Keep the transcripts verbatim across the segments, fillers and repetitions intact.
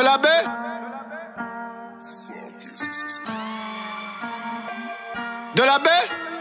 la baie. De la baie.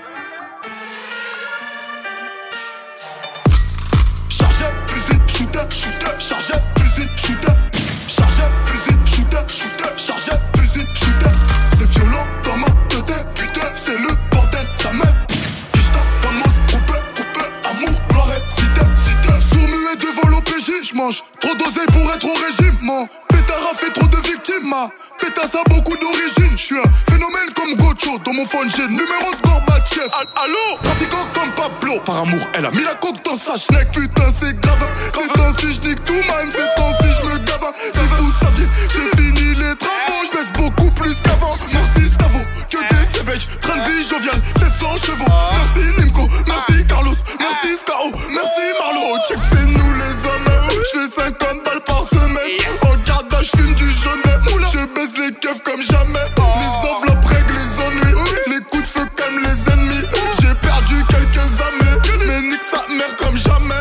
Chargeur, plus vite, shooter, shooter. Chargeur, plus vite, shooter. Chargeur, plus vite, shooter, shooter. Chargeur, plus vite, shooter. C'est violent dans ma tête, putain, c'est le bordel, sa mère. Kishta, Vamos, coupé, coupé, amour, gloire, cité, cité. Sourd-muet devant l'O P J, j'mange trop dosé pour être au régime, man. Pétard a fait trop de victimes, ma pétasse a beaucoup d'origine. J'suis un phénomène comme Gocho. Dans mon phone j'ai le numéro de Gorbatchev. Allô, trafiquant comme Pablo. Par amour, elle a mis la coke dans sa schneck. Putain, c'est grave. Ces temps-ci j'nique tout, man. Ces temps-ci j'me gave. Si vous saviez, j'ai fini les travaux. J'baisse beaucoup plus qu'avant. Merci Stavo, que des éveils. Train de vie jovial, sept cents chevaux. Merci Nimco, merci Carlos, merci Skao, merci Marlo. Check, c'est nous les hommes. J'fais cinquante balles par semaine. En gardage, j'fume du jaunet. Je baisse les keufs comme jamais. Les enveloppes règlent les ennuis. Les coups de feu calment les ennemis. J'ai perdu quelques amis, mais nique sa mère comme jamais.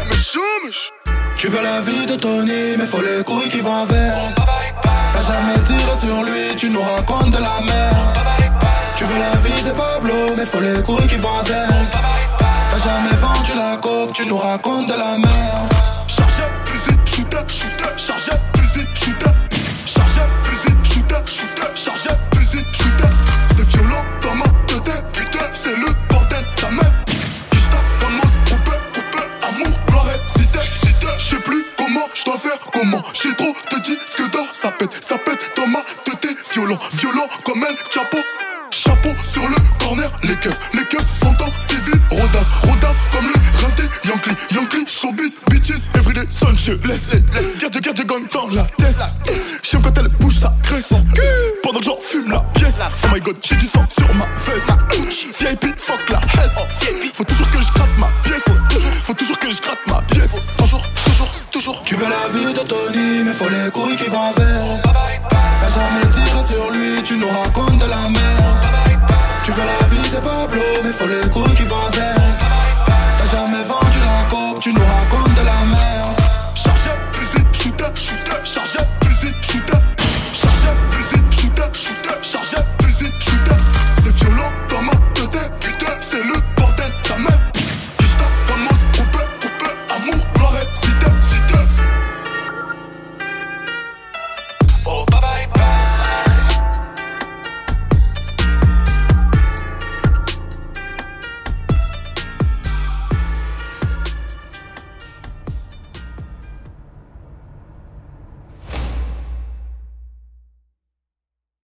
Tu veux la vie de Tony, mais faut les couilles qui vont avec. T'as jamais tiré sur lui, tu nous racontes de la merde. Tu veux la vie de Pablo, mais faut les couilles qui vont avec. T'as jamais vendu la coke, tu nous racontes de la merde. Chargeur, plus vite, shooter, shooter. Chargeur, plus vite, shooter. Chargeur, plus vite, shooter, shooter. Chargeur, plus vite, shooter. C'est violent dans ma tête, putain, c'est le bordel, sa mère. Kishta, Vamos, coupé, coupé, amour, gloire, cité, cité. J'sais plus comment j'dois faire, comment. J'ai trop te dit ce que d'or, ça pète, ça pète dans ma tête. Violent, violent comme El Chapo. Chapeau sur le corner, les keufs, les keufs sont en civil. Rodave, rodave comme le rinté. Yankee, Yankee, showbiz, bitches, everyday sun, je laisse. Guerre de guerre de gang dans la tête. Chien quand elle bouge, ça graisse. Pendant que j'en fume la pièce. Oh my god, j'ai du sang sur ma veste. V I P, fuck la hesse. Faut toujours que je gratte ma pièce. Faut toujours que je gratte ma pièce. Toujours, toujours, toujours. Tu veux la vie de Tony, mais faut les couilles qui vont avec. T'as jamais tiré sur lui, tu nous racontes